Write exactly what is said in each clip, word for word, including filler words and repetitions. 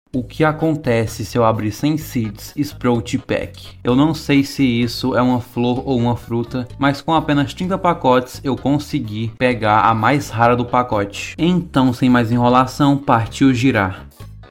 O que acontece se eu abrir cem seeds Sprout Pack? Eu não sei se isso é uma flor ou uma fruta, mas com apenas trinta pacotes eu consegui pegar a mais rara do pacote. Então, sem mais enrolação, partiu girar.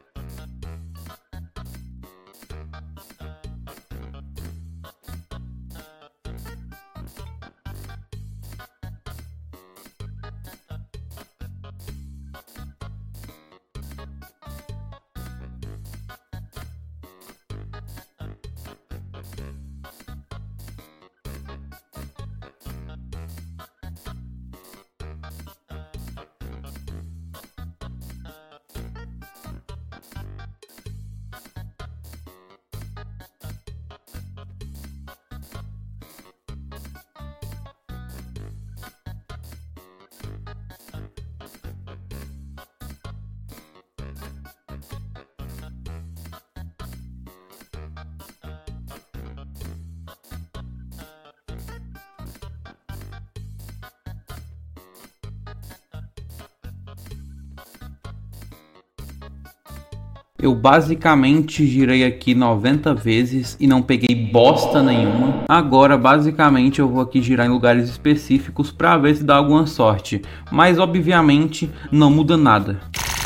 Eu basicamente girei aqui noventa vezes e não peguei bosta nenhuma. Agora basicamente eu vou aqui girar em lugares específicos para ver se dá alguma sorte. Mas obviamente não muda nada.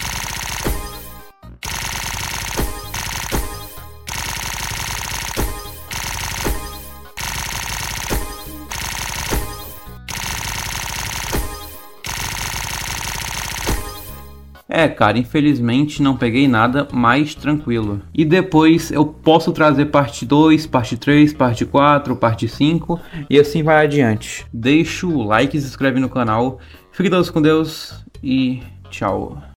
É, cara, infelizmente não peguei nada, mas tranquilo. E depois eu posso trazer parte dois, parte três, parte quatro, parte cinco e assim vai adiante. Deixa o like, se inscreve no canal. Fiquem todos com Deus e tchau.